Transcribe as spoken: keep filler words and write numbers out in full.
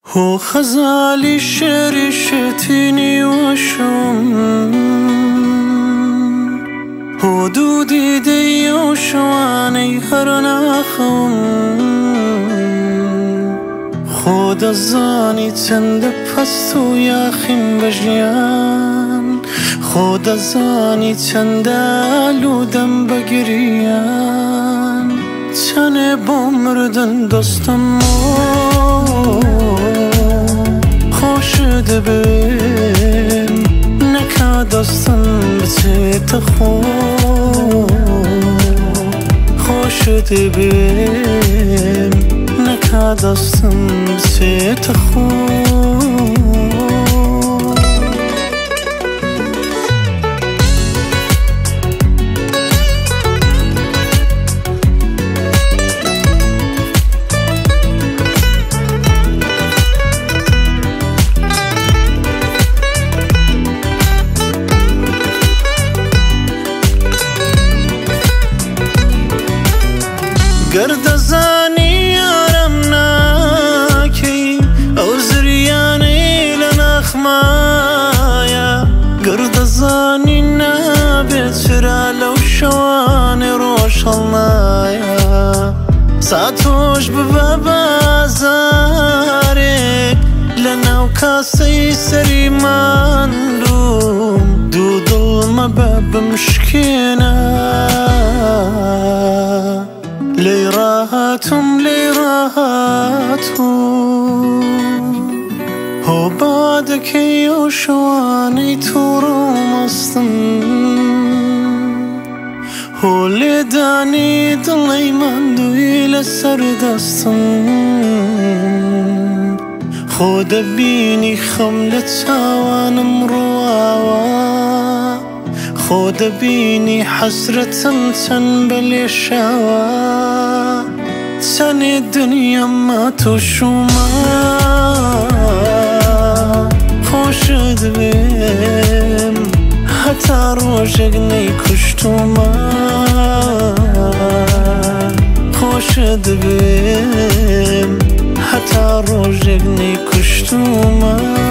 هو خزالي شعري شتيني وشم هو دودي دي وشواني هرناخم خود الزاني تندب فستو ياخم بجيان خود الزاني تندالو دم بگريان تنه بمردن دستم خوش دبم نکا دستم بچه خو خوش دبم نکا دستم بچه خو گرد زانی یارم ناکی او زریانی لنخمایا گرد زانی نبی چرا لو شوان روش اللهیا ساتوش ببا بازارک لناو کاسی سری مندوم دو دل مباب مشکینا لي راهاتهم لي راهاتهم هو بعدك يوشواني تورو مصطم هو اللي داني ضلي مندو إلى سردستم خود بيني خملة هوان مرواوا خود بيني حسرة تنبل يشاوا تاني الدنيا ما تشوما خوش دبم حتى روجقني كشتوما خوش دبم حتى روجقني كشتوما